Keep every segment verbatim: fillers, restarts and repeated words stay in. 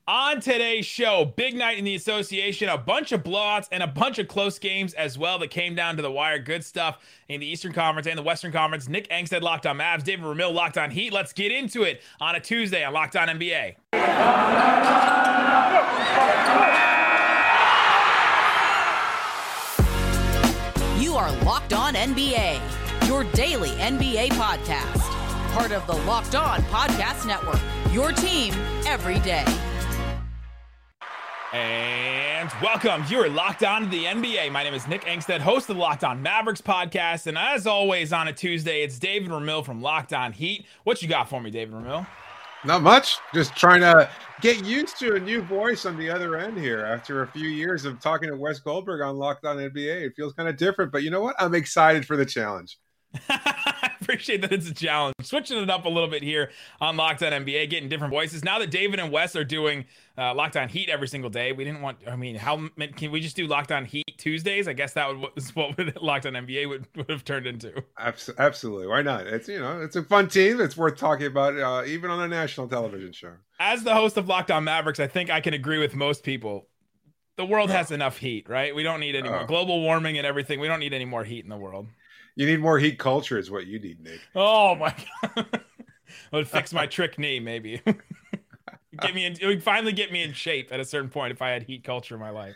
On today's show, big night in the association, a bunch of blowouts and a bunch of close games as well that came down to the wire. Good stuff in the Eastern Conference and the Western Conference. Nick Angstead locked on Mavs, David Ramil locked on Heat. Let's get into it on a Tuesday on Locked On N B A. You are Locked On N B A, your daily N B A podcast. Part of the Locked On Podcast Network, your team every day. And welcome. You're locked on to the N B A. My name is Nick Angstead, host of the Locked On Mavericks podcast. And as always on a Tuesday, it's David Ramil from Locked On Heat. What you got for me, David Ramil? Not much. Just trying to get used to a new voice on the other end here after a few years of talking to Wes Goldberg on Locked On N B A. It feels kind of different, but you know what? I'm excited for the challenge. I appreciate that it's a challenge. Switching it up a little bit here on Locked On N B A, getting different voices. Now that David and Wes are doing uh, Locked On Heat every single day, we didn't want, I mean, how can we just do Locked On Heat Tuesdays? I guess that would what Locked On N B A would, would have turned into. Absolutely. Why not? It's, you know, it's a fun team. It's worth talking about, uh, even on a national television show. As the host of Locked On Mavericks, I think I can agree with most people. The world has enough heat, right? We don't need any more. Oh. Global warming and everything. We don't need any more heat in the world. You need more heat culture is what you need, Nick. Oh, my God. It would fix my trick knee, maybe. Get me in, it would finally get me in shape at a certain point if I had heat culture in my life.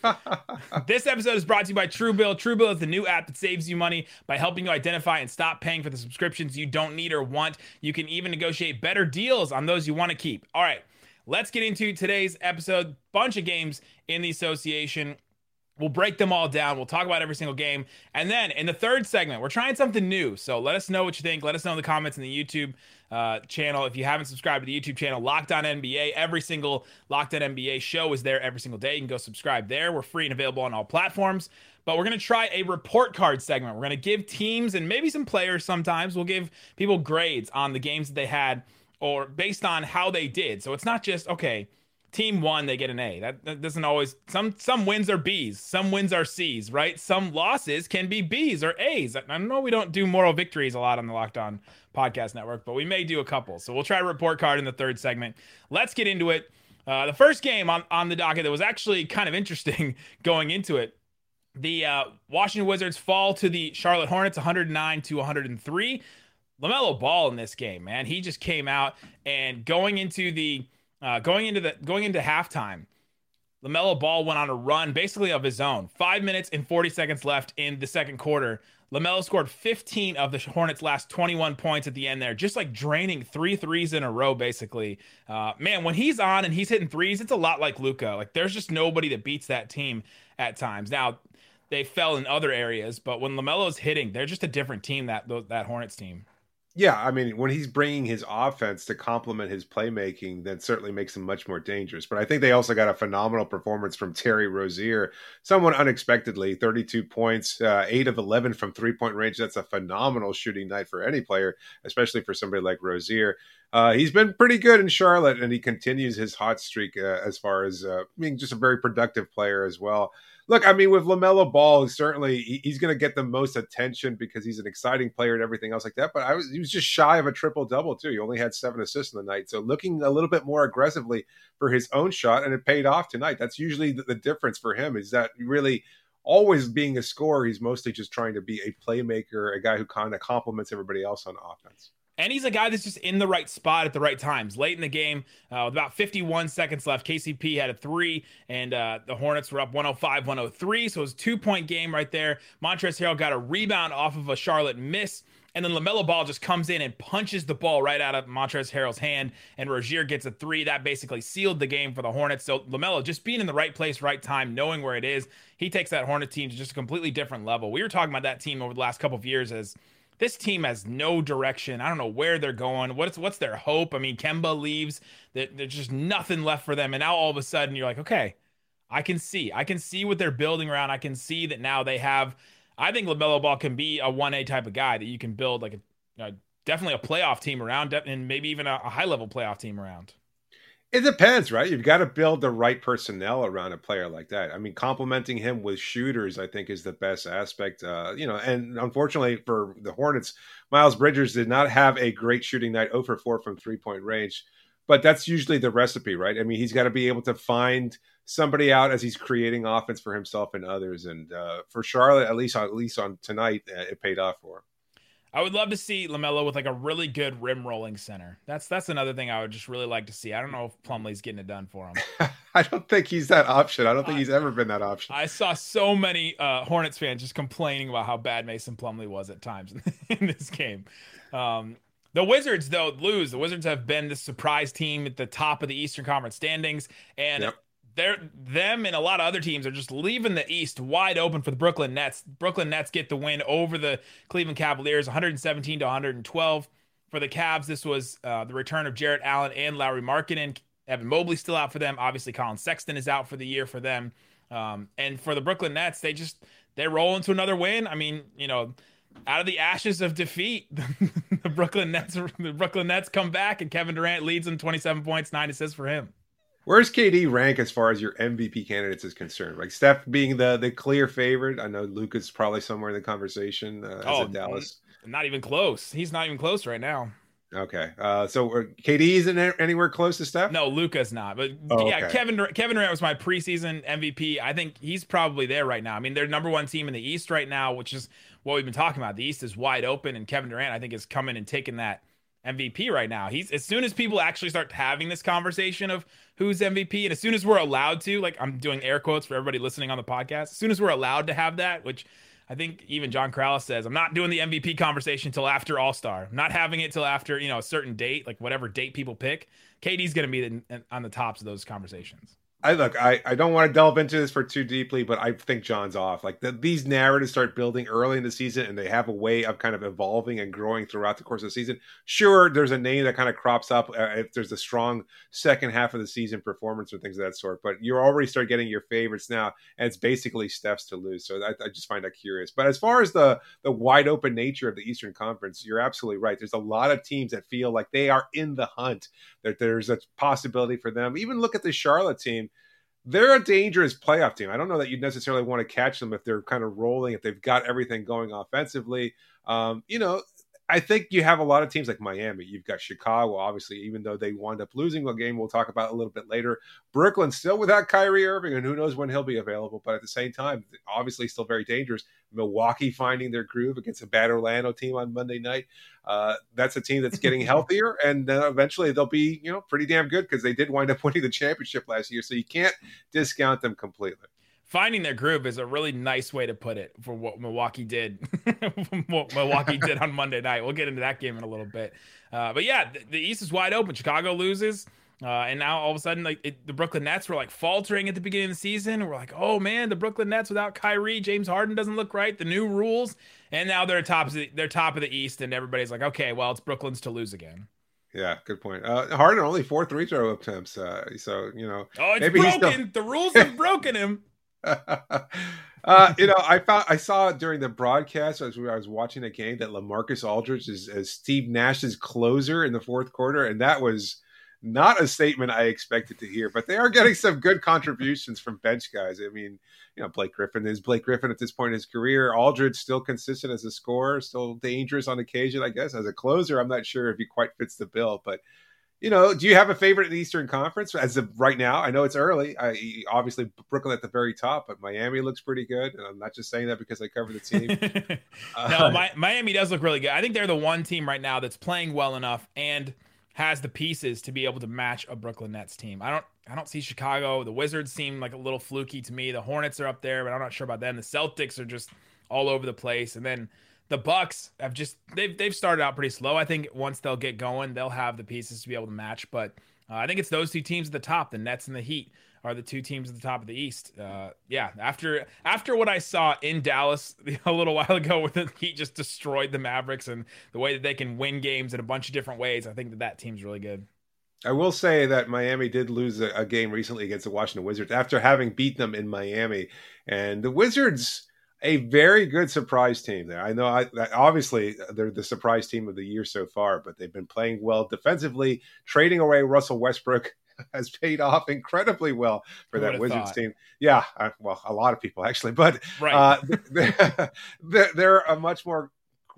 This episode is brought to you by Truebill. Truebill is the new app that saves you money by helping you identify and stop paying for the subscriptions you don't need or want. You can even negotiate better deals on those you want to keep. All right, let's get into today's episode. Bunch of games in the association. We'll break them all down. We'll talk about every single game. And then in the third segment, we're trying something new. So let us know what you think. Let us know in the comments in the YouTube uh, channel. If you haven't subscribed to the YouTube channel, Locked On N B A, every single Locked On N B A show is there every single day. You can go subscribe there. We're free and available on all platforms. But we're going to try a report card segment. We're going to give teams and maybe some players sometimes. We'll give people grades on the games that they had or based on how they did. So it's not just, okay, team won, they get an A. That, that doesn't always, some some wins are B's, some wins are C's, right? Some losses can be B's or A's. I know we don't do moral victories a lot on the Locked On Podcast Network, but we may do a couple. So we'll try a report card in the third segment. Let's get into it. Uh, the first game on, on the docket that was actually kind of interesting going into it, the uh, Washington Wizards fall to the Charlotte Hornets one hundred nine to one hundred three. LaMelo Ball in this game, man. He just came out and going into the Uh, going into the going into halftime, LaMelo Ball went on a run basically of his own. Five minutes and forty seconds left in the second quarter. LaMelo scored fifteen of the Hornets' last twenty-one points at the end there, just like draining three threes in a row, basically. Uh, man, when he's on and he's hitting threes, it's a lot like Luka. Like, there's just nobody that beats that team at times. Now, they fell in other areas, but when LaMelo's hitting, they're just a different team, that that Hornets team. Yeah, I mean, when he's bringing his offense to complement his playmaking, that certainly makes him much more dangerous. But I think they also got a phenomenal performance from Terry Rozier, somewhat unexpectedly, thirty-two points, uh, eight of eleven from three-point range. That's a phenomenal shooting night for any player, especially for somebody like Rozier. Uh, he's been pretty good in Charlotte, and he continues his hot streak uh, as far as uh, being just a very productive player as well. Look, I mean, with LaMelo Ball, certainly he's going to get the most attention because he's an exciting player and everything else like that. But I was, he was just shy of a triple-double, too. He only had seven assists in the night. So looking a little bit more aggressively for his own shot, and it paid off tonight. That's usually the, the difference for him, is that really always being a scorer, he's mostly just trying to be a playmaker, a guy who kind of complements everybody else on offense. And he's a guy that's just in the right spot at the right times. Late in the game, uh, with about fifty-one seconds left, K C P had a three, and uh, the Hornets were up one oh five one oh three, so it was a two-point game right there. Montrezl Harrell got a rebound off of a Charlotte miss, and then LaMelo Ball just comes in and punches the ball right out of Montrezl Harrell's hand, and Rozier gets a three. That basically sealed the game for the Hornets. So LaMelo just being in the right place, right time, knowing where it is, he takes that Hornet team to just a completely different level. We were talking about that team over the last couple of years as this team has no direction. I don't know where they're going. What's what's their hope? I mean, Kemba leaves. There's just nothing left for them. And now all of a sudden you're like, okay, I can see. I can see what they're building around. I can see that now they have, I think LaMelo Ball can be a one A type of guy that you can build like a, a definitely a playoff team around, and maybe even a, a high-level playoff team around. It depends, right? You've got to build the right personnel around a player like that. I mean, complementing him with shooters, I think, is the best aspect. Uh, you know, and unfortunately for the Hornets, Miles Bridges did not have a great shooting night, zero for four from three-point range. but that's usually the recipe, right? I mean, he's got to be able to find somebody out as he's creating offense for himself and others. And uh, for Charlotte, at least on, at least on tonight, uh, it paid off for him. I would love to see LaMelo with like a really good rim rolling center. That's that's another thing I would just really like to see. I don't know if Plumlee's getting it done for him. I don't think he's that option. I don't think he's ever been that option. I saw so many uh, Hornets fans just complaining about how bad Mason Plumlee was at times in this game. Um, the Wizards, though, lose. The Wizards have been the surprise team at the top of the Eastern Conference standings, and yep. They're, them and a lot of other teams are just leaving the East wide open for the Brooklyn Nets. Brooklyn Nets get the win over the Cleveland Cavaliers, one seventeen to one twelve. For the Cavs, this was uh, the return of Jarrett Allen and Lauri Markkanen. Evan Mobley still out for them. Obviously, Colin Sexton is out for the year for them. Um, and for the Brooklyn Nets, they just they roll into another win. I mean, you know, out of the ashes of defeat, the Brooklyn Nets the Brooklyn Nets come back, and Kevin Durant leads them twenty-seven points, nine assists for him. Where's K D rank as far as your M V P candidates is concerned? Like Steph being the the clear favorite. I know Luka's probably somewhere in the conversation uh, as oh, in Dallas. Not even close. He's not even close right now. Okay, uh, so K D isn't anywhere close to Steph? No, Luka's not. But oh, yeah, okay. Kevin Kevin Durant was my preseason M V P. I think he's probably there right now. I mean, they're number one team in the East right now, which is what we've been talking about. The East is wide open, and Kevin Durant, I think, is coming and taking that M V P right now. He's as soon as people actually start having this conversation of who's M V P, and as soon as we're allowed to, like I'm doing air quotes for everybody listening on the podcast, as soon as we're allowed to have that, which I think even John Krause says, I'm not doing the M V P conversation until after All-Star. I'm not having it till after, you know, a certain date, like whatever date people pick. K D's going to be the, on the tops of those conversations. I look, I, I don't want to delve into this for too deeply, but I think John's off. Like the, these narratives start building early in the season, and they have a way of kind of evolving and growing throughout the course of the season. Sure, there's a name that kind of crops up uh, if there's a strong second half of the season performance or things of that sort. But you already start getting your favorites now, and it's basically Steph's to lose. So I, I just find that curious. But as far as the the wide open nature of the Eastern Conference, you're absolutely right. There's a lot of teams that feel like they are in the hunt. That there's a possibility for them. Even look at the Charlotte team. They're a dangerous playoff team. I don't know that you'd necessarily want to catch them if they're kind of rolling, if they've got everything going offensively. Um, you know, I think you have a lot of teams like Miami. You've got Chicago, obviously, even though they wound up losing a game we'll talk about a little bit later. Brooklyn still without Kyrie Irving, and who knows when he'll be available. But at the same time, obviously still very dangerous. Milwaukee finding their groove against a bad Orlando team on Monday night. Uh, that's a team that's getting healthier, and uh, eventually they'll be, you know, pretty damn good because they did wind up winning the championship last year. So you can't discount them completely. Finding their groove is a really nice way to put it for what Milwaukee did. what Milwaukee did on Monday night. We'll get into that game in a little bit. Uh, but yeah, the, the East is wide open. Chicago loses. Uh, and now all of a sudden, like it, the Brooklyn Nets were like faltering at the beginning of the season. We're like, oh man, the Brooklyn Nets without Kyrie, James Harden doesn't look right. The new rules, and now they're top of the, they're top of the East, and everybody's like, okay, well, it's Brooklyn's to lose again. Yeah, good point. Uh, Harden only four three throw attempts, uh, so you know. Oh, it's maybe broken. Still... The rules have broken him. uh, you know, I found I saw during the broadcast as I was watching the game that LaMarcus Aldridge is, is Steve Nash's closer in the fourth quarter, and that was not a statement I expected to hear. But they are getting some good contributions from bench guys. I mean, you know, Blake Griffin is Blake Griffin at this point in his career. Aldridge still consistent as a scorer, still dangerous on occasion, I guess. As a closer, I'm not sure if he quite fits the bill, but. You know, do you have a favorite in the Eastern Conference as of right now? I know it's early. I, obviously, Brooklyn at the very top, but Miami looks pretty good. And I'm not just saying that because I cover the team. uh, no, my, Miami does look really good. I think they're the one team right now that's playing well enough and has the pieces to be able to match a Brooklyn Nets team. I don't, I don't see Chicago. The Wizards seem like a little fluky to me. The Hornets are up there, but I'm not sure about them. The Celtics are just all over the place, and then. The Bucks have just they've they've started out pretty slow. I think once they'll get going, they'll have the pieces to be able to match. But uh, I think it's those two teams at the top. The Nets and the Heat are the two teams at the top of the East. Uh, yeah, after after what I saw in Dallas a little while ago, where the Heat just destroyed the Mavericks and the way that they can win games in a bunch of different ways, I think that that team's really good. I will say that Miami did lose a, a game recently against the Washington Wizards after having beat them in Miami, and the Wizards. A very good surprise team there. I know I, obviously they're the surprise team of the year so far, but they've been playing well defensively. Trading away Russell Westbrook has paid off incredibly well for that Wizards thought. team. Yeah, I, well, a lot of people actually, but right. uh, they're, they're, they're a much more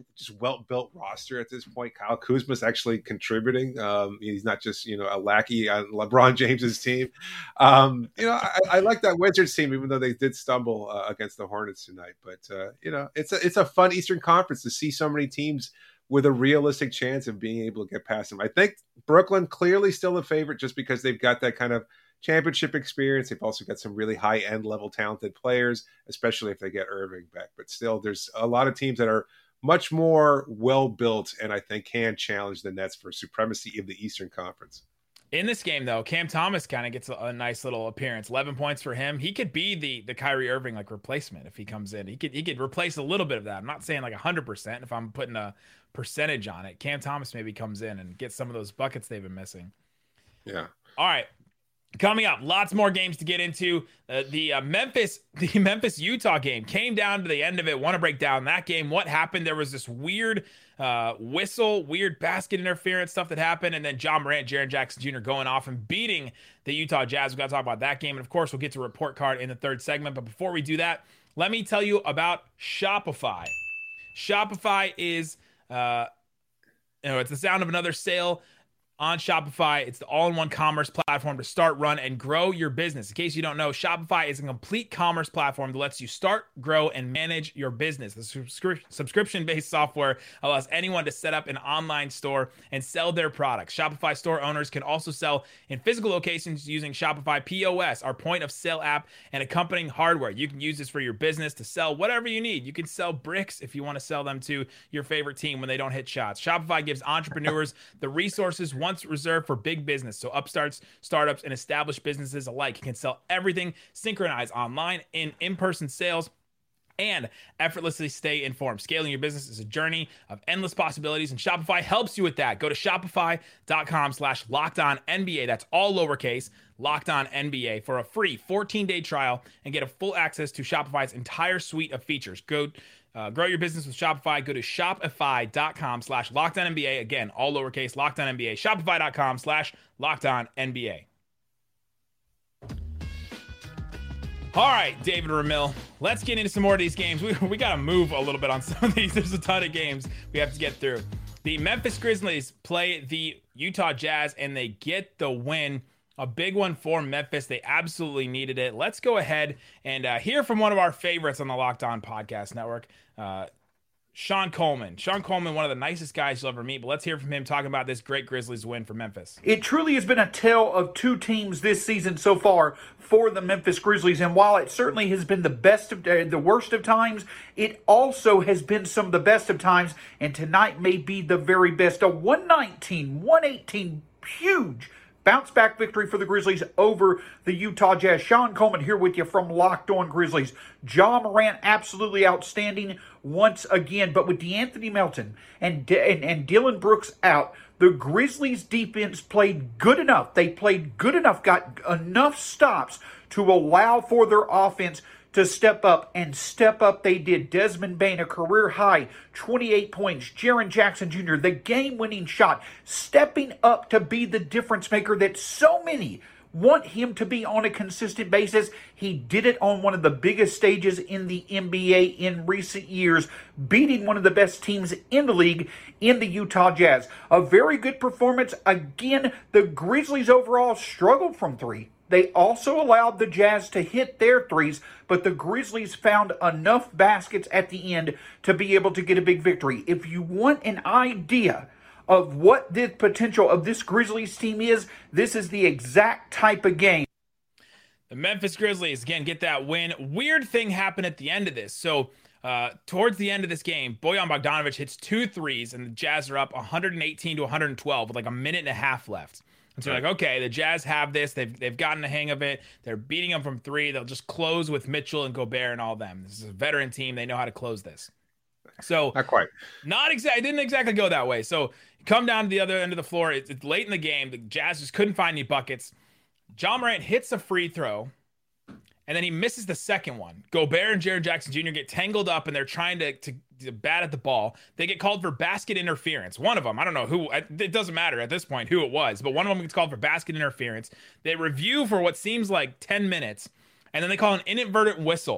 just well-built roster at this point. Kyle Kuzma's actually contributing. Um, he's not just, you know, a lackey on LeBron James's team. Um, you know, I, I like that Wizards team, even though they did stumble uh, against the Hornets tonight. But, uh, you know, it's a, it's a fun Eastern Conference to see so many teams with a realistic chance of being able to get past them. I think Brooklyn clearly still a favorite just because they've got that kind of championship experience. They've also got some really high end level talented players, especially if they get Irving back. But still, there's a lot of teams that are much more well built and I think can challenge the Nets for supremacy in the Eastern Conference. In this game, though, Cam Thomas kind of gets a, a nice little appearance. eleven points for him. He could be the the Kyrie Irving like replacement if he comes in. He could he could replace a little bit of that. I'm not saying like one hundred percent if I'm putting a percentage on it. Cam Thomas maybe comes in and gets some of those buckets they've been missing. Yeah. All right. Coming up, lots more games to get into. Uh, the uh, Memphis, the Memphis Utah game came down to the end of it. Want to break down that game? What happened? There was this weird uh, whistle, weird basket interference stuff that happened, and then John Morant, Jaren Jackson Junior going off and beating the Utah Jazz. We got to talk about that game, and of course, we'll get to report card in the third segment. But before we do that, let me tell you about Shopify. Shopify is, uh, you know, it's the sound of another sale. On Shopify, it's the all-in-one commerce platform to start, run, and grow your business. In case you don't know, Shopify is a complete commerce platform that lets you start, grow, and manage your business. The subscri- subscription-based software allows anyone to set up an online store and sell their products. Shopify store owners can also sell in physical locations using Shopify P O S, our point-of-sale app, and accompanying hardware. You can use this for your business to sell whatever you need. You can sell bricks if you want to sell them to your favorite team when they don't hit shots. Shopify gives entrepreneurs the resources once reserved for big business, so upstarts, startups, and established businesses alike can sell everything, synchronize online and in-person sales, and effortlessly stay informed. Scaling your business is a journey of endless possibilities, and Shopify helps you with that. Go to shopify.com slash locked on NBA. That's all lowercase, locked on N B A for a free fourteen-day trial and get a full access to Shopify's entire suite of features. Go Uh, grow your business with Shopify. Go to shopify.com slash locked on NBA. Again, all lowercase, locked on N B A. Shopify.com slash locked on N B A. All right, David Ramil, let's get into some more of these games. We, we got to move a little bit on some of these. There's a ton of games we have to get through. The Memphis Grizzlies play the Utah Jazz, and they get the win. A big one for Memphis. They absolutely needed it. Let's go ahead and uh, hear from one of our favorites on the Locked On Podcast Network, uh, Sean Coleman. Sean Coleman, one of the nicest guys you'll ever meet, but let's hear from him talking about this great Grizzlies win for Memphis. It truly has been a tale of two teams this season so far for the Memphis Grizzlies, and while it certainly has been the best of uh, the worst of times, it also has been some of the best of times, and tonight may be the very best. A one nineteen, one eighteen, huge bounce back victory for the Grizzlies over the Utah Jazz. Sean Coleman here with you from Locked On Grizzlies. Ja Morant absolutely outstanding once again, but with DeAnthony Melton and, and, and Dillon Brooks out, the Grizzlies defense played good enough. They played good enough, got enough stops to allow for their offense to step up, and step up they did. Desmond Bane, a career high, twenty-eight points. Jaren Jackson Junior, the game-winning shot, stepping up to be the difference maker that so many want him to be on a consistent basis. He did it on one of the biggest stages in the N B A in recent years, beating one of the best teams in the league in the Utah Jazz. A very good performance. Again, the Grizzlies overall struggled from three. They also allowed the Jazz to hit their threes, but the Grizzlies found enough baskets at the end to be able to get a big victory. If you want an idea of what the potential of this Grizzlies team is, this is the exact type of game. The Memphis Grizzlies, again, get that win. Weird thing happened at the end of this. So uh, towards the end of this game, Bojan Bogdanovic hits two threes, and the Jazz are up one eighteen to one twelve with like a minute and a half left. And so you're like, okay, the Jazz have this. They've they've gotten the hang of it. They're beating them from three. They'll just close with Mitchell and Gobert and all them. This is a veteran team. They know how to close this. So not quite. Not exactly. It didn't exactly go that way. So come down to the other end of the floor. It's, it's late in the game. The Jazz just couldn't find any buckets. Ja Morant hits a free throw, and then he misses the second one. Gobert and Jaren Jackson Junior get tangled up, and they're trying to, to, to bat at the ball. They get called for basket interference. One of them, I don't know who, it doesn't matter at this point who it was, but one of them gets called for basket interference. They review for what seems like ten minutes, and then they call an inadvertent whistle.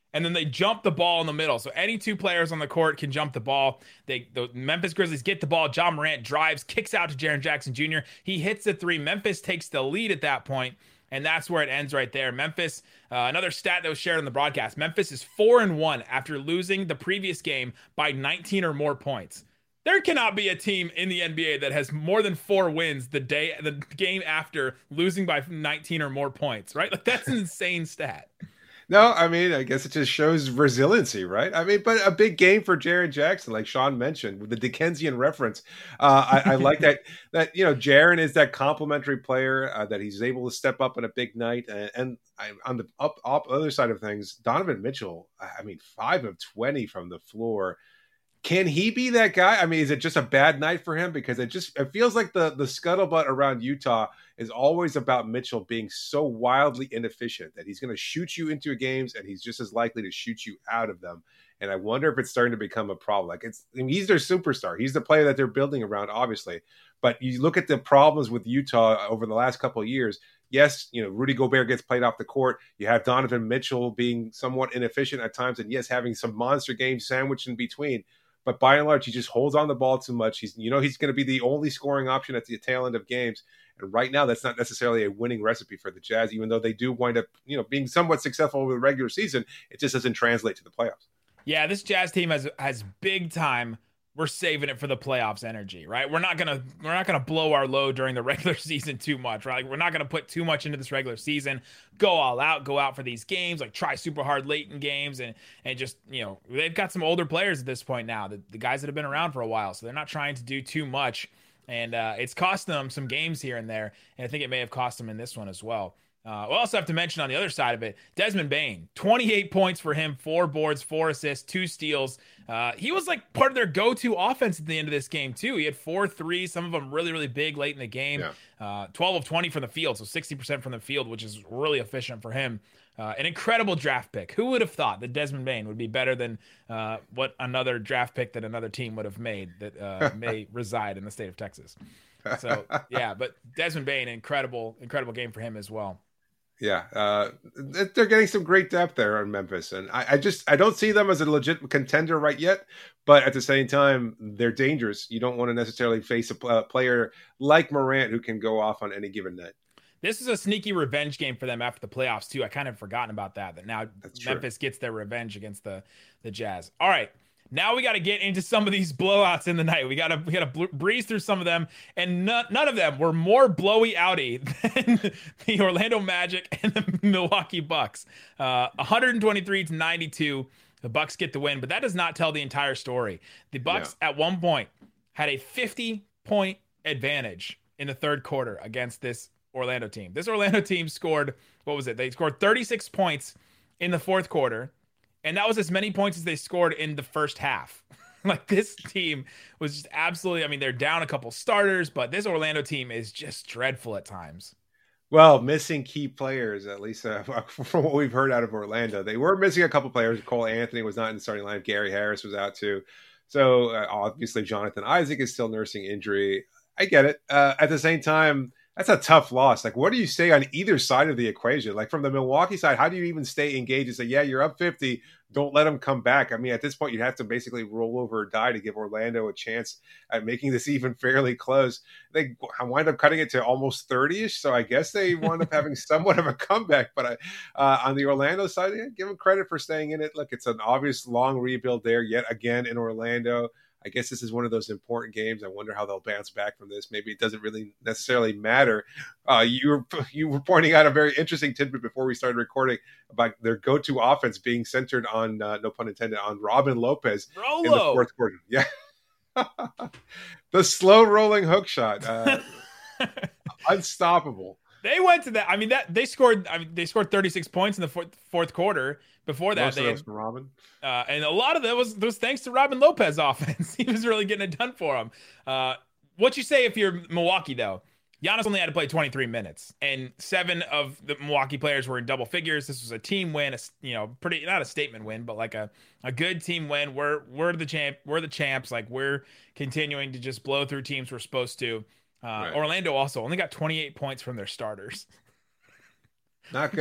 and then they jump the ball in the middle. So any two players on the court can jump the ball. They the Memphis Grizzlies get the ball. Ja Morant drives, kicks out to Jaren Jackson Junior He hits the three. Memphis takes the lead at that point, and that's where it ends right there. Memphis, uh, another stat that was shared on the broadcast, Memphis is four and one after losing the previous game by nineteen or more points. There cannot be a team in the N B A that has more than four wins the day, the game after losing by nineteen or more points, right? Like, that's an insane stat. No, I mean, I guess it just shows resiliency, right? I mean, but a big game for Jaren Jackson, like Sean mentioned, with the Dickensian reference. Uh, I, I like that, that, you know, Jaren is that complimentary player, uh, that he's able to step up on a big night. And, and I, on the up, up other side of things, Donovan Mitchell, I mean, five of twenty from the floor. Can he be that guy? I mean, is it just a bad night for him? Because it just it feels like the the scuttlebutt around Utah is always about Mitchell being so wildly inefficient that he's going to shoot you into games and he's just as likely to shoot you out of them. And I wonder if it's starting to become a problem. Like, it's, I mean, he's their superstar. He's the player that they're building around, obviously. But you look at the problems with Utah over the last couple of years. Yes, you know, Rudy Gobert gets played off the court. You have Donovan Mitchell being somewhat inefficient at times, and yes, having some monster games sandwiched in between. But by and large, he just holds on the ball too much. He's, you know, he's going to be the only scoring option at the tail end of games. And right now, that's not necessarily a winning recipe for the Jazz, even though they do wind up, you know, being somewhat successful over the regular season. It just doesn't translate to the playoffs. Yeah, this Jazz team has has big time. We're saving it for the playoffs energy, right? We're not gonna we're not gonna blow our load during the regular season too much, right? Like, we're not gonna put too much into this regular season. Go all out, go out for these games, like try super hard late in games, and and just, you know, they've got some older players at this point now, the, the guys that have been around for a while, so they're not trying to do too much, and uh, it's cost them some games here and there, and I think it may have cost them in this one as well. Uh, we'll also have to mention on the other side of it, Desmond Bane, twenty-eight points for him, four boards, four assists, two steals. Uh, he was like part of their go-to offense at the end of this game too. He had four threes, some of them really, really big late in the game. Yeah. Uh, twelve of twenty from the field, so sixty percent from the field, which is really efficient for him. Uh, an incredible draft pick. Who would have thought that Desmond Bane would be better than uh, what another draft pick that another team would have made that uh, may reside in the state of Texas? So yeah, but Desmond Bane, incredible, incredible game for him as well. Yeah, uh, they're getting some great depth there in Memphis, and I, I just I don't see them as a legit contender right yet. But at the same time, they're dangerous. You don't want to necessarily face a, a player like Morant who can go off on any given night. This is a sneaky revenge game for them after the playoffs too. I kind of forgotten about that. That now That's Memphis true. gets their revenge against the the Jazz. All right. Now we got to get into some of these blowouts in the night. We got to we got to breeze through some of them, and none, none of them were more blowy outy than the Orlando Magic and the Milwaukee Bucks. Uh, one twenty-three to ninety-two, the Bucks get the win, but that does not tell the entire story. The Bucks no. at one point had a fifty-point advantage in the third quarter against this Orlando team. This Orlando team scored, what was it? They scored thirty-six points in the fourth quarter. And that was as many points as they scored in the first half. Like, this team was just absolutely, I mean, they're down a couple starters, but this Orlando team is just dreadful at times. Well, missing key players, at least uh, from what we've heard out of Orlando. They were missing a couple players. Cole Anthony was not in the starting line. Gary Harris was out too. So uh, obviously Jonathan Isaac is still nursing injury. I get it. Uh, at the same time, that's a tough loss. Like, what do you say on either side of the equation? Like, from the Milwaukee side, how do you even stay engaged and say, yeah, you're up fifty, don't let them come back? I mean, at this point, you'd have to basically roll over or die to give Orlando a chance at making this even fairly close. They wind up cutting it to almost thirty-ish, so I guess they wound up having somewhat of a comeback. But I, uh, on the Orlando side, yeah, give them credit for staying in it. Look, it's an obvious long rebuild there yet again in Orlando. I guess this is one of those important games. I wonder how they'll bounce back from this. Maybe it doesn't really necessarily matter. Uh, you were you were pointing out a very interesting tidbit before we started recording about their go-to offense being centered on, uh, no pun intended, on Robin Lopez Rolo. in the fourth quarter. Yeah, the slow rolling hook shot, uh, unstoppable. They went to that. I mean, that they scored. I mean, they scored thirty-six points in the fourth, fourth quarter. Before that, Most they of those had, from Robin, uh, and a lot of that was was thanks to Robin Lopez offense. He was really getting it done for him. Uh, what you say if you're Milwaukee though? Giannis only had to play twenty-three minutes, and seven of the Milwaukee players were in double figures. This was a team win, a, you know, pretty not a statement win, but like a, a good team win. We're we're the champ, we're the champs. Like, we're continuing to just blow through teams we're supposed to. Uh, right. Orlando also only got twenty-eight points from their starters. Not good.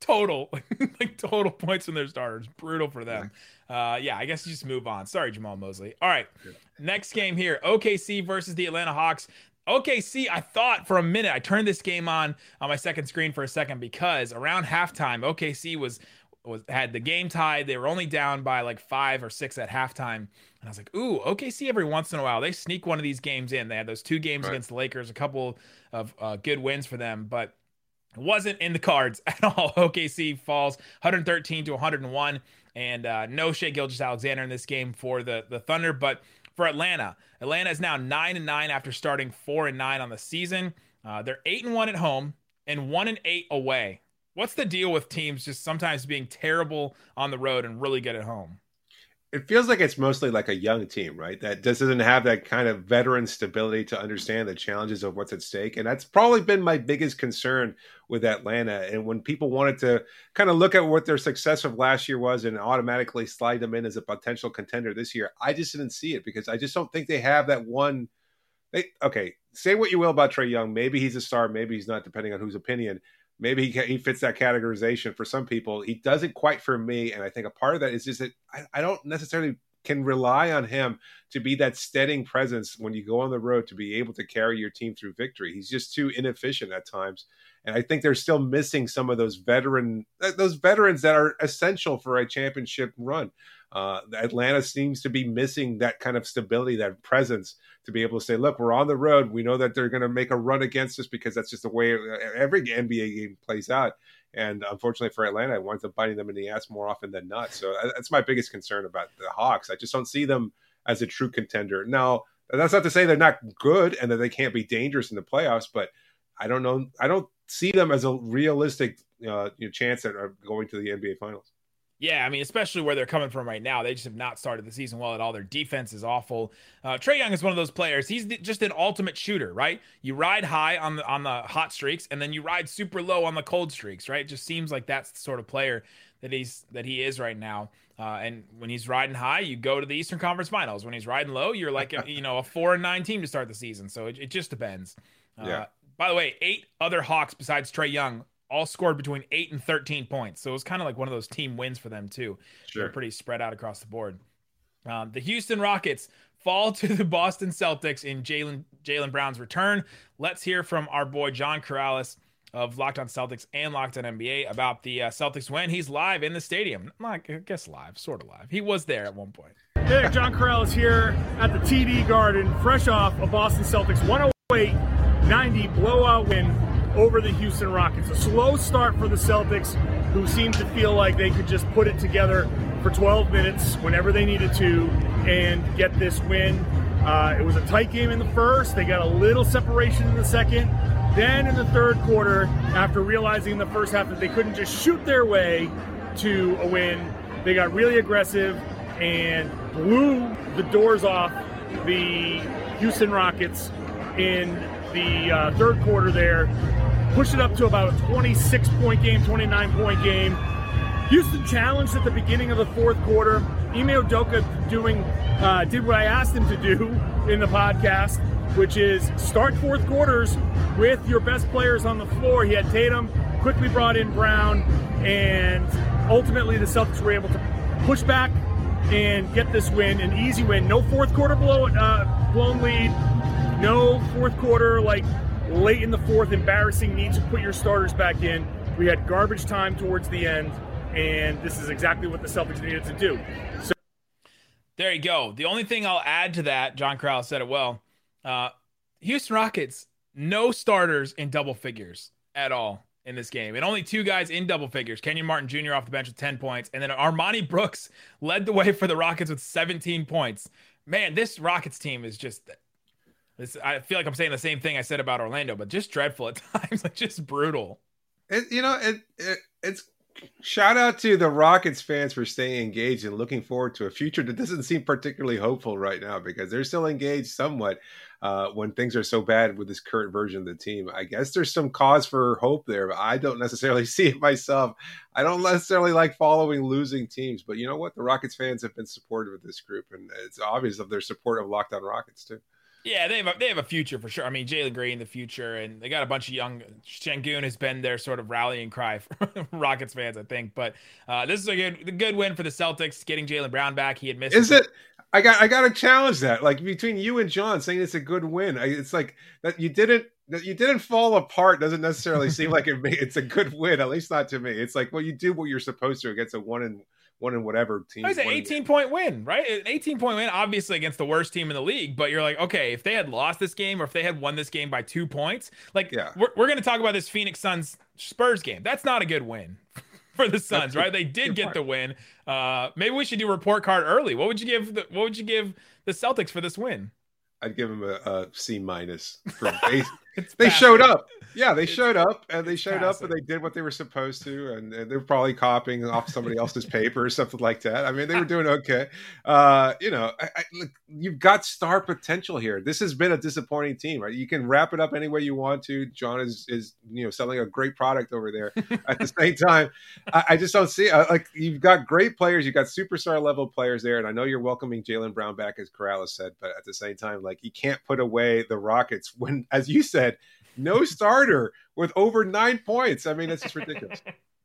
total, like total points from their starters. Brutal for them. Uh, yeah, I guess you just move on. Sorry, Jamal Mosley. All right, next game here: O K C versus the Atlanta Hawks. O K C, I thought for a minute, I turned this game on on my second screen for a second because around halftime, O K C was was had the game tied. They were only down by like five or six at halftime. And I was like, ooh, O K C every once in a while, they sneak one of these games in. They had those two games right. against the Lakers, a couple of uh, good wins for them, but it wasn't in the cards at all. O K C falls one thirteen to one oh one, and uh, no Shai Gilgeous-Alexander in this game for the, the Thunder, but for Atlanta, Atlanta is now nine and nine after starting four and nine on the season. Uh, they're eight and one at home and one and eight away. What's the deal with teams just sometimes being terrible on the road and really good at home? It feels like it's mostly like a young team, right? That doesn't have that kind of veteran stability to understand the challenges of what's at stake. And that's probably been my biggest concern with Atlanta. And when people wanted to kind of look at what their success of last year was and automatically slide them in as a potential contender this year, I just didn't see it because I just don't think they have that one. They, okay, say what you will about Trae Young. Maybe he's a star. Maybe he's not, depending on whose opinion. Maybe he, he fits that categorization for some people. He doesn't quite for me. And I think a part of that is just that I, I don't necessarily can rely on him to be that steadying presence when you go on the road to be able to carry your team through victory. He's just too inefficient at times. And I think they're still missing some of those veteran, those veterans that are essential for a championship run. Uh, Atlanta seems to be missing that kind of stability, that presence to be able to say, look, we're on the road. We know that they're going to make a run against us because that's just the way every N B A game plays out. And unfortunately for Atlanta, it winds up biting them in the ass more often than not. So that's my biggest concern about the Hawks. I just don't see them as a true contender. Now, that's not to say they're not good and that they can't be dangerous in the playoffs, but I don't know. I don't see them as a realistic uh, you know, chance at going to the N B A Finals. Yeah, I mean, especially where they're coming from right now. They just have not started the season well at all. Their defense is awful. Uh, Trae Young is one of those players. He's just an ultimate shooter, right? You ride high on the on the hot streaks, and then you ride super low on the cold streaks, right? It just seems like that's the sort of player that he's that he is right now. Uh, and when he's riding high, you go to the Eastern Conference Finals. When he's riding low, you're like a, you know a four and nine team to start the season. So it, it just depends. Uh, yeah. By the way, eight other Hawks besides Trae Young all scored between eight and thirteen points. So it was kind of like one of those team wins for them too. Sure. They're pretty spread out across the board. Um, the Houston Rockets fall to the Boston Celtics in Jaylen Jaylen Brown's return. Let's hear from our boy John Corrales of Locked On Celtics and Locked On N B A about the uh, Celtics win. He's live in the stadium. Like, I guess live, sort of live. He was there at one point. Hey there, John Corrales here at the T D Garden, fresh off a Boston Celtics one oh eight ninety blowout win over the Houston Rockets. A slow start for the Celtics, who seemed to feel like they could just put it together for twelve minutes whenever they needed to and get this win. Uh, it was a tight game in the first. They got a little separation in the second. Then in the third quarter, after realizing in the first half that they couldn't just shoot their way to a win, they got really aggressive and blew the doors off the Houston Rockets in the uh, third quarter there. Pushed it up to about a twenty-six point game, twenty-nine point game. Houston challenged at the beginning of the fourth quarter. Ime Udoka doing, uh, did what I asked him to do in the podcast, which is start fourth quarters with your best players on the floor. He had Tatum, quickly brought in Brown, and ultimately the Celtics were able to push back and get this win, an easy win. No fourth quarter blow, uh, blown lead, no fourth quarter, like, late in the fourth, embarrassing need to put your starters back in. We had garbage time towards the end, and this is exactly what the Celtics needed to do. So, there you go. The only thing I'll add to that, John Corrales said it well, uh, Houston Rockets, no starters in double figures at all in this game. And only two guys in double figures. Kenyon Martin Junior off the bench with ten points. And then Armani Brooks led the way for the Rockets with seventeen points. Man, this Rockets team is just... This, I feel like I'm saying the same thing I said about Orlando, but just dreadful at times, like just brutal. It, you know, it, it it's shout out to the Rockets fans for staying engaged and looking forward to a future that doesn't seem particularly hopeful right now because they're still engaged somewhat uh, when things are so bad with this current version of the team. I guess there's some cause for hope there, but I don't necessarily see it myself. I don't necessarily like following losing teams, but you know what? The Rockets fans have been supportive of this group, and it's obvious of their support of Locked On Rockets too. Yeah, they have a, they have a future for sure. I mean, Jalen Green, the future, and they got a bunch of young. Şengün has been their sort of rallying cry for Rockets fans, I think. But uh, this is a good a good win for the Celtics, getting Jaylen Brown back. He had missed. Is it? I got I got to challenge that. Like between you and John saying it's a good win, I, it's like that you didn't that you didn't fall apart. Doesn't necessarily seem like it. It's a good win, at least not to me. It's like well, you do what you're supposed to against a one and. One in whatever team. It's an eighteen point win, right? An eighteen point win, obviously against the worst team in the league. But you're like, okay, if they had lost this game or if they had won this game by two points, like yeah. we're, we're going to talk about this Phoenix Suns Spurs game. That's not a good win for the Suns, That's right? They did get point. the win. Uh, maybe we should do a report card early. What would you give? The, what would you give the Celtics for this win? I'd give them a, a C minus. They, they showed up. Yeah, they it's, showed up and they showed passive. up and they did what they were supposed to. And, and they're probably copying off somebody else's paper or something like that. I mean, they were doing okay. Uh, you know, I, I, look, you've got star potential here. This has been a disappointing team. Right? You can wrap it up any way you want to. John is, is you know, selling a great product over there. At the same time, I, I just don't see uh, like you've got great players. You've got superstar level players there. And I know you're welcoming Jaylen Brown back, as Corrales said. But at the same time, like you can't put away the Rockets when, as you said, no starter with over nine points. I mean, it's just ridiculous.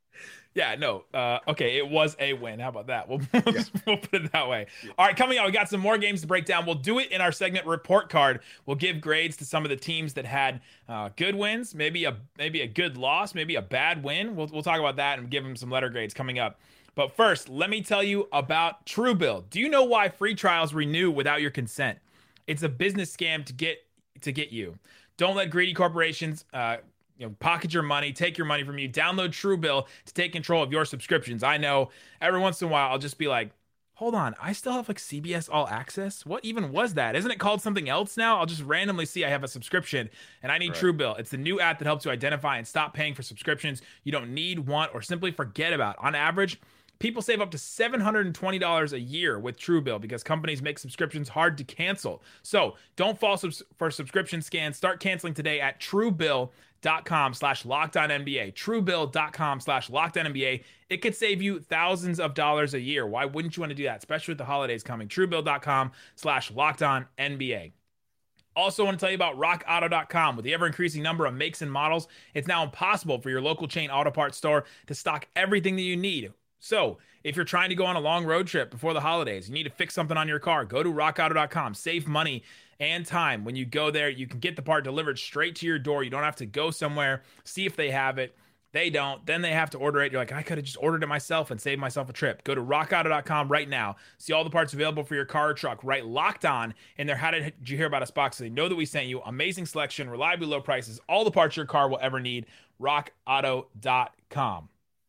Yeah, no. Uh, okay, it was a win. How about that? We'll, we'll, yeah. we'll put it that way. Yeah. All right, coming up, we got some more games to break down. We'll do it in our segment report card. We'll give grades to some of the teams that had uh, good wins, maybe a maybe a good loss, maybe a bad win. We'll we'll talk about that and give them some letter grades coming up. But first, let me tell you about Truebill. Do you know why free trials renew without your consent? It's a business scam to get to get you. Don't let greedy corporations uh, you know, pocket your money, take your money from you. Download Truebill to take control of your subscriptions. I know every once in a while I'll just be like, hold on, I still have like C B S All Access? What even was that? Isn't it called something else now? I'll just randomly see I have a subscription and I need right. Truebill. It's the new app that helps you identify and stop paying for subscriptions you don't need, want, or simply forget about. On average, people save up to seven hundred twenty dollars a year with Truebill because companies make subscriptions hard to cancel. So don't fall subs- for subscription scans. Start canceling today at truebill.com slash LockedOnNBA. Truebill.com slash LockedOnNBA. It could save you thousands of dollars a year. Why wouldn't you want to do that, especially with the holidays coming? Truebill.com slash LockedOnNBA. Also want to tell you about rock auto dot com. With the ever-increasing number of makes and models, it's now impossible for your local chain auto parts store to stock everything that you need. So if you're trying to go on a long road trip before the holidays, you need to fix something on your car, go to rock auto dot com. Save money and time. When you go there, you can get the part delivered straight to your door. You don't have to go somewhere, see if they have it. They don't. Then they have to order it. You're like, I could have just ordered it myself and saved myself a trip. Go to rock auto dot com right now. See all the parts available for your car or truck. Right, Locked On in their How Did You Hear About Us box so they know that we sent you. Amazing selection, reliably low prices, all the parts your car will ever need. rock auto dot com.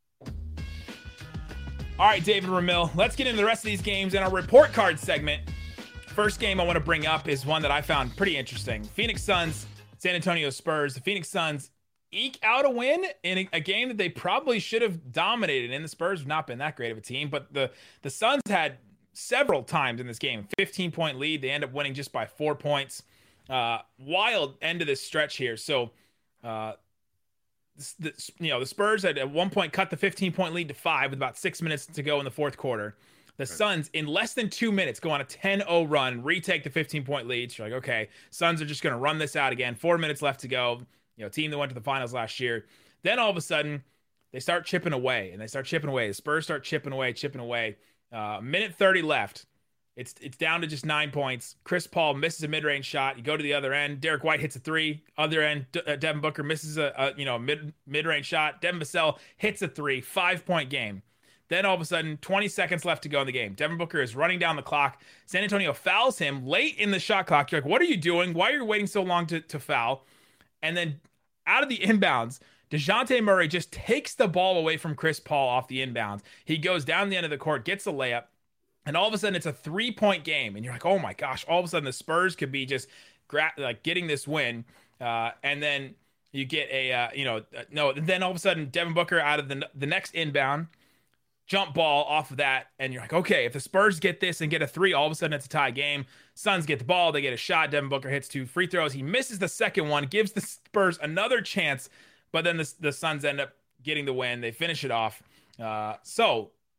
All right, David Ramil, let's get into the rest of these games in our report card segment. First game I want to bring up is one that I found pretty interesting. Phoenix Suns, San Antonio Spurs. The Phoenix Suns eke out a win in a, a game that they probably should have dominated. And the Spurs have not been that great of a team, but the, the Suns had several times in this game, fifteen-point lead. They end up winning just by four points. Uh, wild end of this stretch here. So, uh, The, you know, the Spurs had at one point cut the fifteen-point lead to five with about six minutes to go in the fourth quarter. The Suns, in less than two minutes, go on a ten oh run, retake the fifteen-point lead. So you're like, okay, Suns are just going to run this out again. Four minutes left to go. You know, team that went to the finals last year. Then all of a sudden, they start chipping away, and they start chipping away. The Spurs start chipping away, chipping away. Uh, minute thirty left. It's it's down to just nine points. Chris Paul misses a mid-range shot. You go to the other end. Derek White hits a three. Other end, De- uh, Devin Booker misses a, a you know mid mid-range shot. Devin Vassell hits a three. Five-point game. Then all of a sudden, twenty seconds left to go in the game. Devin Booker is running down the clock. San Antonio fouls him late in the shot clock. You're like, what are you doing? Why are you waiting so long to, to foul? And then out of the inbounds, DeJounte Murray just takes the ball away from Chris Paul off the inbounds. He goes down the end of the court, gets a layup. And all of a sudden, it's a three-point game. And you're like, oh, my gosh. All of a sudden, the Spurs could be just gra- like getting this win. Uh, and then you get a, uh, you know, uh, no. Then all of a sudden, Devin Booker out of the, the next inbound, jump ball off of that. And you're like, okay, if the Spurs get this and get a three, all of a sudden, it's a tie game. Suns get the ball. They get a shot. Devin Booker hits two free throws. He misses the second one, gives the Spurs another chance. But then the, the Suns end up getting the win. They finish it off. Uh, so...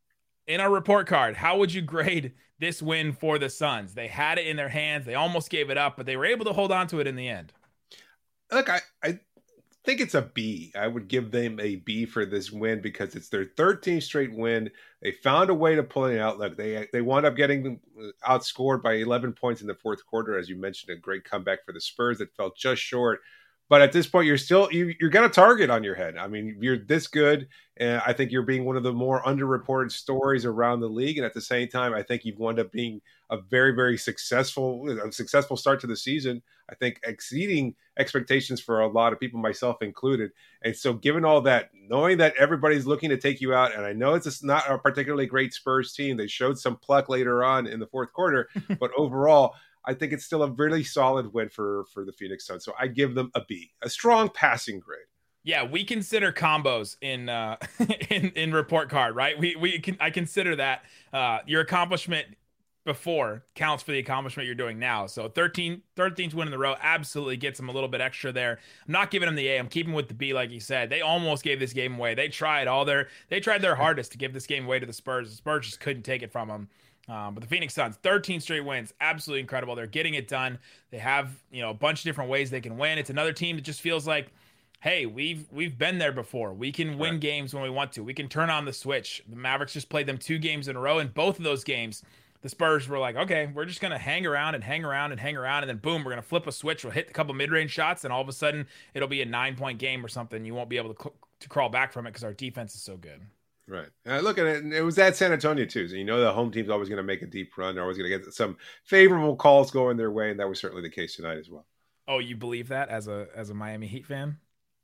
in our report card, how would you grade this win for the Suns? They had it in their hands. They almost gave it up, but they were able to hold on to it in the end. Look, I, I think it's a B. I would give them a B for this win because it's their thirteenth straight win. They found a way to pull it out. Look, they they wound up getting outscored by eleven points in the fourth quarter, as you mentioned, a great comeback for the Spurs that fell just short. But at this point, you're still you, you're got a target on your head. I mean, you're this good, and I think you're being one of the more underreported stories around the league. And at the same time, I think you've wound up being a very, very successful, a successful start to the season. I think exceeding expectations for a lot of people, myself included. And so, given all that, knowing that everybody's looking to take you out, and I know it's not a particularly great Spurs team. They showed some pluck later on in the fourth quarter, but overall, I think it's still a really solid win for, for the Phoenix Suns. So I give them a B, a strong passing grade. Yeah, we consider combos in uh, in in report card, right? We we can I consider that uh, your accomplishment before counts for the accomplishment you're doing now. So thirteen, thirteenth win in the row absolutely gets them a little bit extra there. I'm not giving them the A. I'm keeping with the B, like you said. They almost gave this game away. They tried all their they tried their hardest to give this game away to the Spurs. The Spurs just couldn't take it from them. Um, but the Phoenix Suns, thirteen straight wins, absolutely incredible. They're getting it done. They have, you know, a bunch of different ways they can win. It's another team that just feels like, hey, we've we've been there before. We can win right. games when we want to. We can turn on the switch. The Mavericks just played them two games in a row, and both of those games, the Spurs were like, okay, we're just going to hang around and hang around and hang around, and then boom, we're going to flip a switch. We'll hit a couple mid-range shots, and all of a sudden, it'll be a nine-point game or something. You won't be able to, cl- to crawl back from it because our defense is so good. Right. And I look at it, and it was at San Antonio, too. So you know the home team's always going to make a deep run. They're always going to get some favorable calls going their way, and that was certainly the case tonight as well. Oh, you believe that as a as a Miami Heat fan?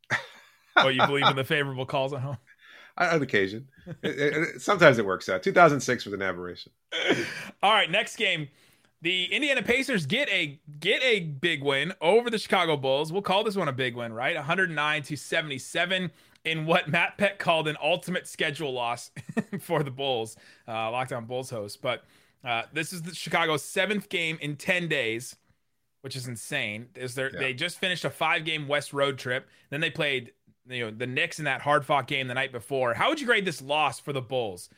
Oh, you believe in the favorable calls at home? On occasion. it, it, it, sometimes it works out. two thousand six was an aberration. All right, next game. The Indiana Pacers get a get a big win over the Chicago Bulls. We'll call this one a big win, right? one hundred nine to seventy-seven in what Matt Peck called an ultimate schedule loss for the Bulls, uh, Lockdown Bulls host. But uh, this is the Chicago's seventh game in ten days, which is insane. Is there? Yeah. They just finished a five-game West road trip. Then they played, you know, the Knicks in that hard-fought game the night before. How would you grade this loss for the Bulls?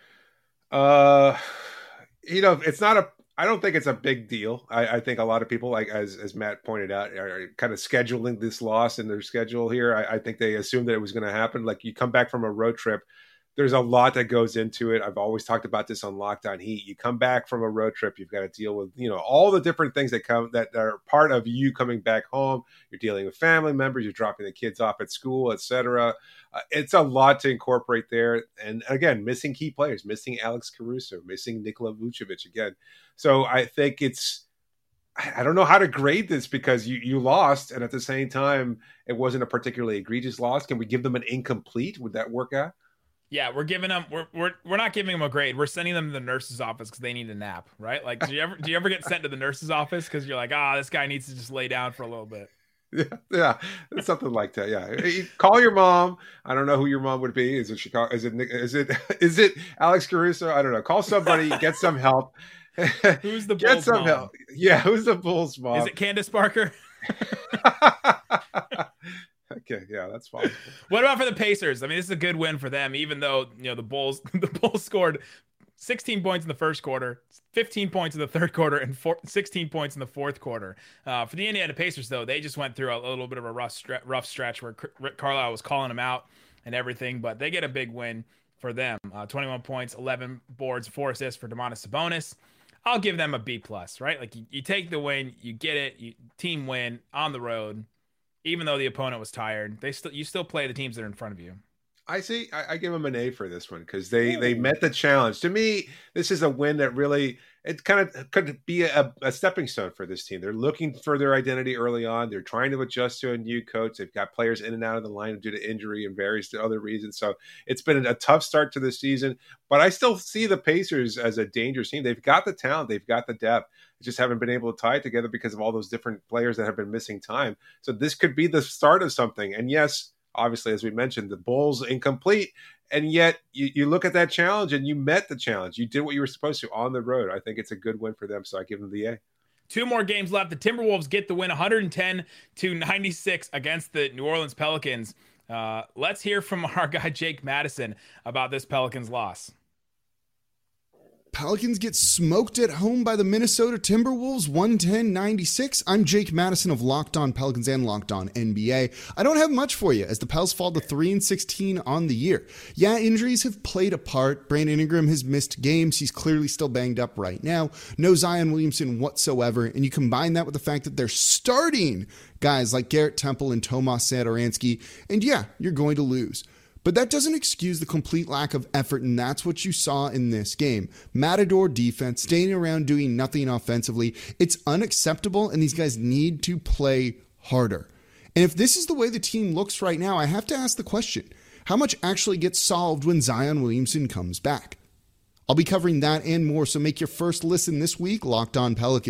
Uh, you know, it's not a. I don't think it's a big deal. I, I think a lot of people, like as as Matt pointed out, are kind of scheduling this loss in their schedule here. I, I think they assumed that it was going to happen. Like you come back from a road trip, there's a lot that goes into it. I've always talked about this on Lockdown Heat. You come back from a road trip, you've got to deal with, you know, all the different things that come that are part of you coming back home. You're dealing with family members, you're dropping the kids off at school, et cetera. Uh, it's a lot to incorporate there. And again, missing key players, missing Alex Caruso, missing Nikola Vucevic again. So I think it's, I don't know how to grade this because you, you lost. And at the same time, it wasn't a particularly egregious loss. Can we give them an incomplete? Would that work out? Yeah, we're giving them we're we're we're not giving them a grade. We're sending them to the nurse's office because they need a nap, right? Like, do you ever do you ever get sent to the nurse's office because you're like, ah, oh, this guy needs to just lay down for a little bit? Yeah, yeah, it's something like that. Yeah, call your mom. I don't know who your mom would be. Is it Chicago? Is it is it is it Alex Caruso? I don't know. Call somebody. Get some help. Who's the get Bulls some mom? help? Yeah, who's the Bulls mom? Is it Candace Parker? Okay, yeah, that's fine. What about for the Pacers? I mean, this is a good win for them, even though, you know, the Bulls the Bulls scored sixteen points in the first quarter, fifteen points in the third quarter, and four, sixteen points in the fourth quarter. Uh, for the Indiana Pacers, though, they just went through a, a little bit of a rough, stre- rough stretch where Rick Carlisle was calling them out and everything, but they get a big win for them. Uh, twenty-one points, eleven boards, four assists for Domantas Sabonis. I'll give them a B plus, right? Like you, you take the win, you get it, you team win on the road. Even though the opponent was tired, they still you still play the teams that are in front of you. I see. I, I give them an A for this one because they Ooh. they met the challenge. To me, this is a win that really it kind of could be a, a stepping stone for this team. They're looking for their identity early on. They're trying to adjust to a new coach. They've got players in and out of the lineup due to injury and various other reasons. So it's been a tough start to the season. But I still see the Pacers as a dangerous team. They've got the talent. They've got the depth. They just haven't been able to tie it together because of all those different players that have been missing time. So this could be the start of something. And yes, obviously, as we mentioned, the Bulls incomplete. And yet you, you look at that challenge and you met the challenge. You did what you were supposed to on the road. I think it's a good win for them. So I give them the A. Two more games left. The Timberwolves get the win one hundred ten to ninety-six against the New Orleans Pelicans. Uh, let's hear from our guy, Jake Madison, about this Pelicans loss. Pelicans get smoked at home by the Minnesota Timberwolves, one ten ninety-six. I'm Jake Madison of Locked On Pelicans and Locked On N B A. I don't have much for you as the Pels fall to three and sixteen on the year. Yeah, injuries have played a part. Brandon Ingram has missed games. He's clearly still banged up right now. No Zion Williamson whatsoever. And you combine that with the fact that they're starting guys like Garrett Temple and Tomas Satoransky, and yeah, you're going to lose. But that doesn't excuse the complete lack of effort, and that's what you saw in this game. Matador defense, staying around doing nothing offensively. It's unacceptable, and these guys need to play harder. And if this is the way the team looks right now, I have to ask the question, how much actually gets solved when Zion Williamson comes back? I'll be covering that and more, so make your first listen this week, Locked On Pelicans.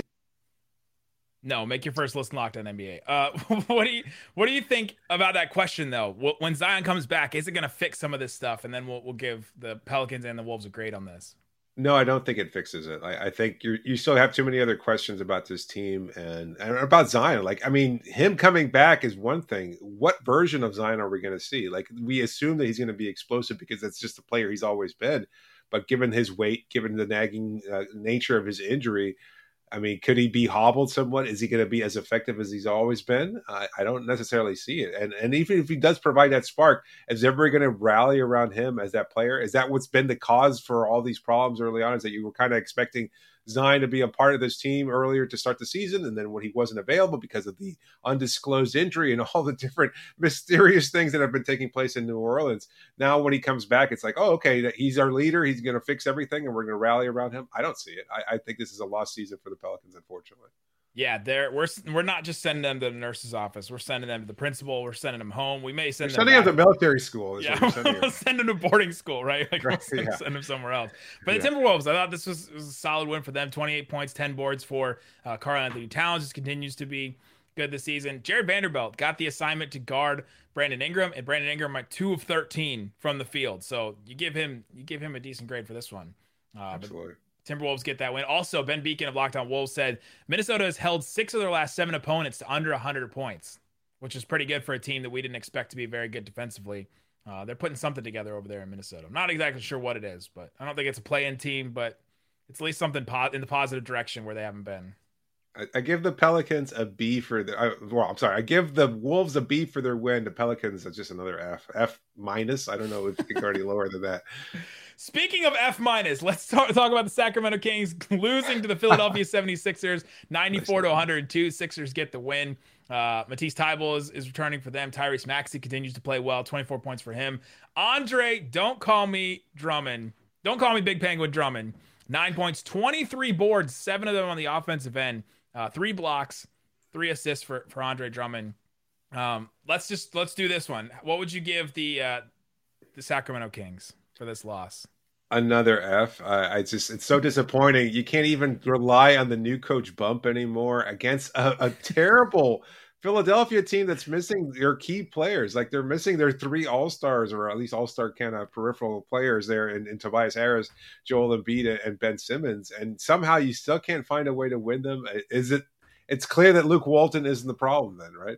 No, make your first listen Locked On N B A. Uh, what do you what do you think about that question though? When Zion comes back, is it going to fix some of this stuff? And then we'll we'll give the Pelicans and the Wolves a grade on this. No, I don't think it fixes it. I, I think you you still have too many other questions about this team and, and about Zion. Like, I mean, him coming back is one thing. What version of Zion are we going to see? Like, we assume that he's going to be explosive because that's just the player he's always been. But given his weight, given the nagging uh, nature of his injury, I mean, could he be hobbled somewhat? Is he going to be as effective as he's always been? I, I don't necessarily see it. And and even if he does provide that spark, is everybody going to rally around him as that player? Is that what's been the cause for all these problems early on? Is that you were kind of expecting Zion to be a part of this team earlier to start the season, and then when he wasn't available because of the undisclosed injury and all the different mysterious things that have been taking place in New Orleans, now when he comes back, it's like, oh, okay, he's our leader, he's going to fix everything, and we're going to rally around him. I don't see it. I, I think this is a lost season for the Pelicans, unfortunately. Yeah, they're we're we're not just sending them to the nurse's office. We're sending them to the principal. We're sending them home. We may send we're them sending them to military school. Yeah, we'll send them to boarding school, right? Like right, we'll send, yeah. send them somewhere else. But yeah. the Timberwolves, I thought this was, was a solid win for them. twenty-eight points, ten boards for uh, Karl-Anthony Towns. Just continues to be good this season. Jared Vanderbilt got the assignment to guard Brandon Ingram, and Brandon Ingram went two of thirteen from the field. So you give him you give him a decent grade for this one. Uh, Absolutely. But Timberwolves get that win. Also, Ben Beacon of Locked On Wolves said Minnesota has held six of their last seven opponents to under one hundred points, which is pretty good for a team that we didn't expect to be very good defensively. Uh, they're putting something together over there in Minnesota. I'm not exactly sure what it is, but I don't think it's a play-in team, but it's at least something po- in the positive direction where they haven't been. I, I give the Pelicans a B for the. Uh, well, I'm sorry. I give the Wolves a B for their win. The Pelicans is just another F. F minus. I don't know if it can go any lower than that. Speaking of F minus, let's talk, talk about the Sacramento Kings losing to the Philadelphia seventy-sixers, ninety-four to one hundred two. Sixers get the win. Uh, Matisse Thybulle is, is returning for them. Tyrese Maxey continues to play well, twenty-four points for him. Andre, don't call me Drummond. Don't call me Big Penguin Drummond. Nine points, twenty-three boards, seven of them on the offensive end, uh, three blocks, three assists for, for Andre Drummond. Um, let's just let's do this one. What would you give the uh, the Sacramento Kings for this loss? Another F. Uh, I just it's so disappointing. You can't even rely on the new coach bump anymore against a, a terrible Philadelphia team that's missing their key players. Like they're missing their three all-stars, or at least all-star kind of peripheral players there in, in Tobias Harris, Joel Embiid, and Ben Simmons. And somehow you still can't find a way to win them. Is it? It's clear that Luke Walton isn't the problem then, right?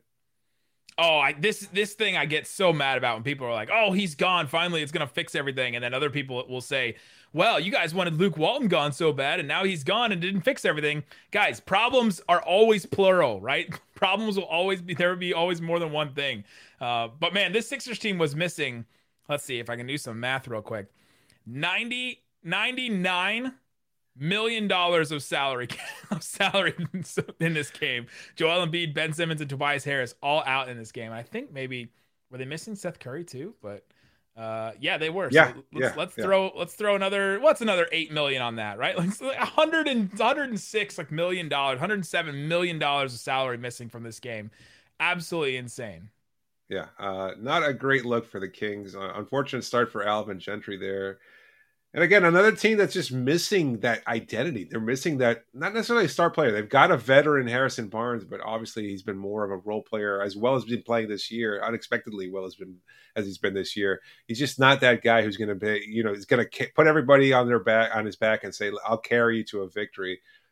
Oh, I, this this thing I get so mad about when people are like, oh, he's gone. Finally, it's going to fix everything. And then other people will say, well, you guys wanted Luke Walton gone so bad, and now he's gone and didn't fix everything. Guys, problems are always plural, right? Problems will always be, there will be always more than one thing. Uh, but, man, this Sixers team was missing, let's see if I can do some math real quick, ninety, ninety-nine million dollars of salary of salary in this game. Joel Embiid, Ben Simmons, and Tobias Harris all out in this game. I think maybe were they missing Seth Curry too? But uh, yeah, they were. Yeah, so let's yeah, let's yeah. throw let's throw another what's another eight million on that, right? Like one hundred and one hundred six like million dollars, one hundred seven million dollars of salary missing from this game. Absolutely insane. Yeah, uh, not a great look for the Kings. Uh, unfortunate start for Alvin Gentry there. And again, another team that's just missing that identity. They're missing that, not necessarily a star player. They've got a veteran, Harrison Barnes, but obviously he's been more of a role player as well as been playing this year, unexpectedly well as been as he's been this year. He's just not that guy who's going to be, you know, he's going to put everybody on their back, on his back, and say, "I'll carry you to a victory."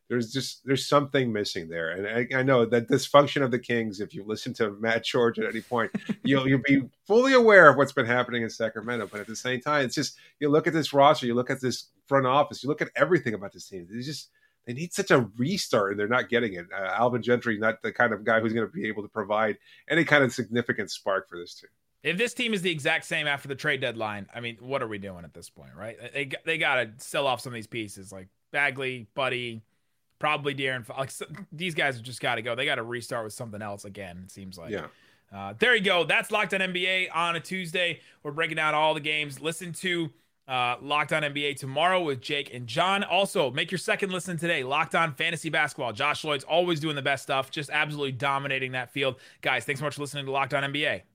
there's just there's something missing there. And I, I know that dysfunction of the Kings, if you listen to Matt George at any point, you'll you'll be fully aware of what's been happening in Sacramento. But at the same time, it's just, you look at this roster, you look at this front office, you look at everything about this team. It's just, they need such a restart, and they're not getting it. Uh, Alvin Gentry, not the kind of guy who's going to be able to provide any kind of significant spark for this team. If this team is the exact same after the trade deadline, I mean, what are we doing at this point, right? They they got to sell off some of these pieces, like Bagley, Buddy, probably De'Aaron. Like, these guys have just got to go. They got to restart with something else again, it seems like. Yeah. Uh, there you go. That's Locked On N B A on a Tuesday. We're breaking down all the games. Listen to uh, Locked On N B A tomorrow with Jake and John. Also, make your second listen today. Locked On Fantasy Basketball. Josh Lloyd's always doing the best stuff, just absolutely dominating that field. Guys, thanks so much for listening to Locked On N B A.